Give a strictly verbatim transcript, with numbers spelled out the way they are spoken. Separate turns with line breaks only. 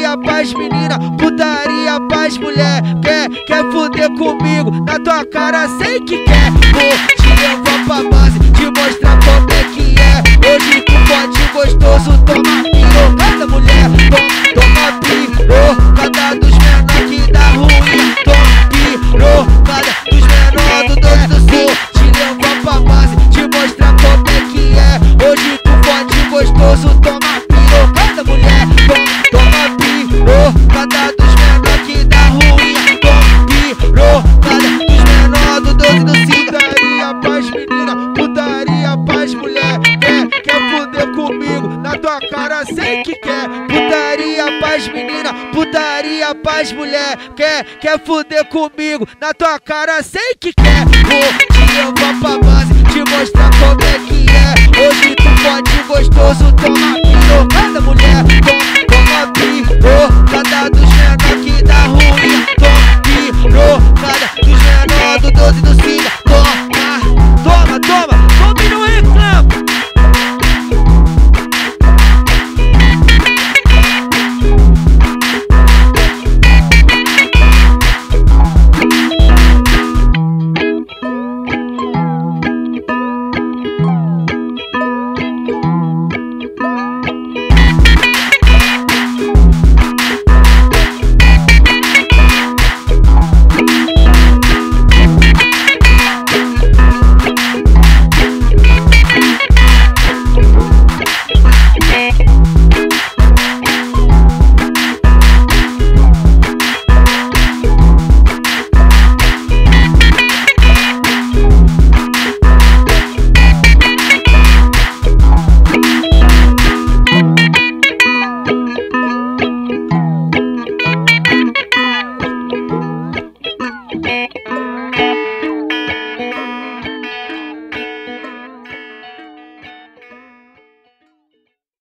Putaria pras menina, putaria pras mulher. Quer, quer fuder comigo, na tua cara sei que quer. Vou te levar pra base, te mostrar como é que é. Hoje tu pode gostoso, toma pirocada mulher. Toma pirocada dos menor que dá ruim. Toma pirocada dos menor do dois do sul. Te levar pra base, te mostrar como é que é. Hoje tu pode gostoso, toma pirocada mulher. Toma pirocada dos menor que dá ruim. Toma pirocada dos menor do dois do sul. Putaria pras menina, putaria pras mulher. Quer, quer fuder comigo, na tua cara sei que quer. Putaria pras menina, putaria pras mulher. Quer, quer fuder comigo, na tua cara sei que quer. Vou te levar pra base, te mostrar como é que é. Hoje tu pode gostoso, toma pirocada mulher. Toma